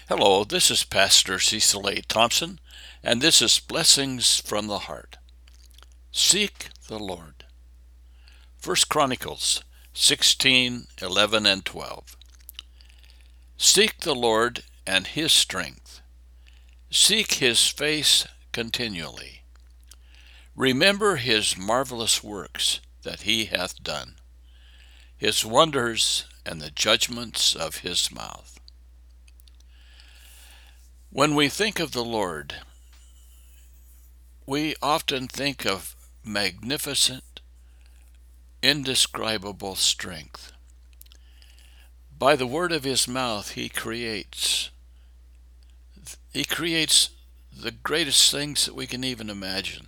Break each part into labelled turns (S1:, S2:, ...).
S1: Hello, this is Pastor Cecil A. Thompson, and this is Blessings from the Heart. Seek the Lord. 1 Chronicles 16:11 and 12. Seek the Lord and his strength. Seek his face continually. Remember his marvelous works that he hath done, his wonders and the judgments of his mouth. When we think of the Lord, we often think of magnificent, indescribable strength. By the word of his mouth, he creates. He creates the greatest things that we can even imagine.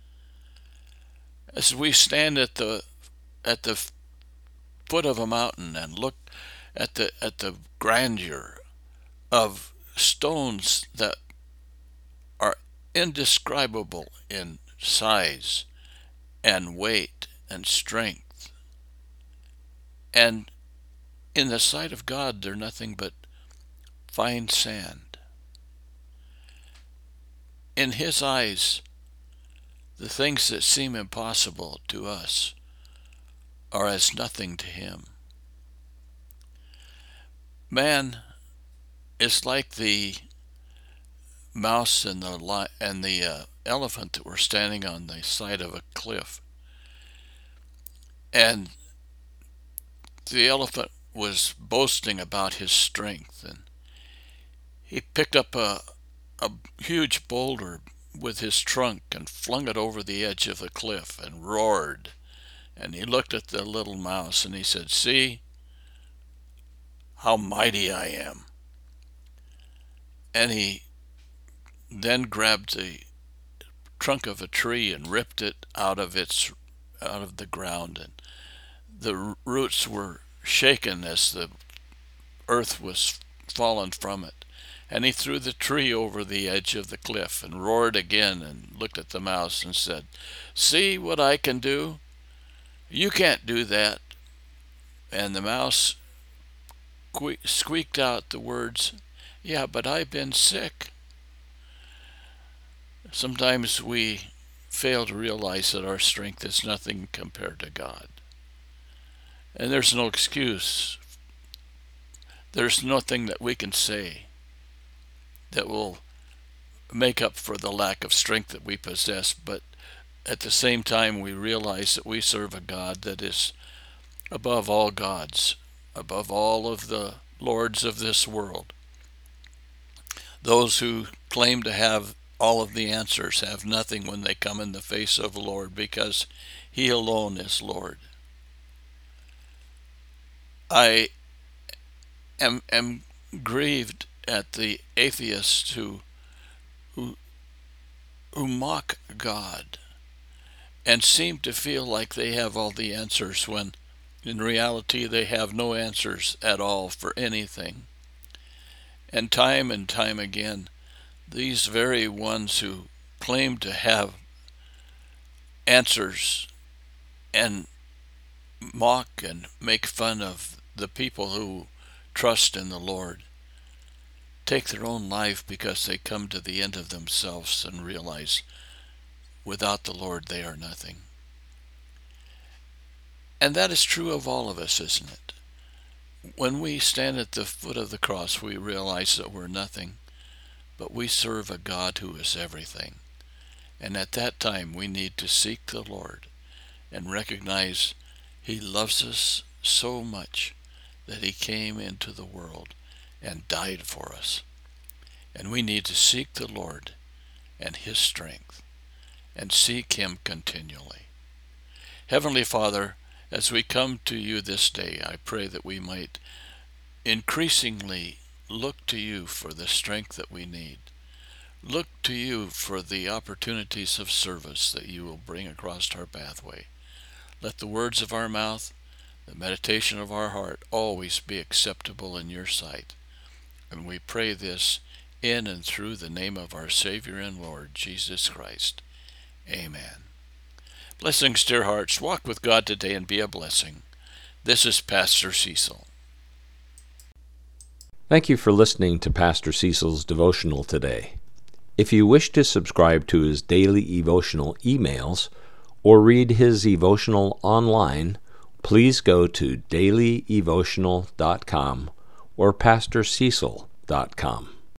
S1: As we stand at the foot of a mountain and look at the grandeur of stones that are indescribable in size and weight and strength, and in the sight of God, they're nothing but fine sand. In his eyes, the things that seem impossible to us are as nothing to him. Man is like the mouse and the elephant that were standing on the side of a cliff, and the elephant was boasting about his strength, and he picked up a huge boulder with his trunk and flung it over the edge of the cliff and roared. And he looked at the little mouse and he said, "See how mighty I am." And he then grabbed the trunk of a tree and ripped it out of the ground, and the roots were shaken as the earth was fallen from it. And he threw the tree over the edge of the cliff and roared again and looked at the mouse and said, "See what I can do? You can't do that." And the mouse squeaked out the words, "Yeah, but I've been sick." Sometimes we fail to realize that our strength is nothing compared to God. And there's no excuse. There's nothing that we can say that will make up for the lack of strength that we possess, but at the same time we realize that we serve a God that is above all gods, above all of the lords of this world. Those who claim to have all of the answers have nothing when they come in the face of the Lord, because he alone is Lord. I am grieved at the atheists who mock God and seem to feel like they have all the answers when in reality they have no answers at all for anything. And time again, these very ones who claim to have answers and mock and make fun of the people who trust in the Lord take their own life because they come to the end of themselves and realize without the Lord they are nothing. And that is true of all of us, isn't it? When we stand at the foot of the cross, we realize that we're nothing, but we serve a God who is everything. And at that time, we need to seek the Lord and recognize he loves us so much that he came into the world and died for us. And we need to seek the Lord and his strength and seek him continually. Heavenly Father, as we come to you this day, I pray that we might increasingly look to you for the strength that we need. Look to you for the opportunities of service that you will bring across our pathway. Let the words of our mouth, the meditation of our heart, always be acceptable in your sight. And we pray this in and through the name of our Savior and Lord, Jesus Christ. Amen. Blessings, dear hearts. Walk with God today and be a blessing. This is Pastor Cecil.
S2: Thank you for listening to Pastor Cecil's devotional today. If you wish to subscribe to his daily devotional emails or read his devotional online, please go to dailydevotional.com or pastorcecil.com.